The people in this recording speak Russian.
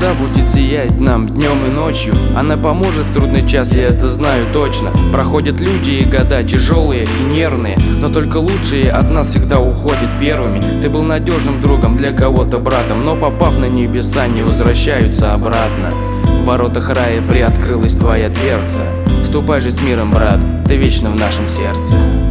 звезда будет сиять нам днем и ночью. Она поможет в трудный час, я это знаю точно. Проходят люди и года тяжелые и нервные, но только лучшие от нас всегда уходят первыми. Ты был надежным другом, для кого-то братом, но попав на небеса, не возвращаются обратно. В воротах рая приоткрылась твоя дверца. Ступай же с миром, брат, ты вечно в нашем сердце.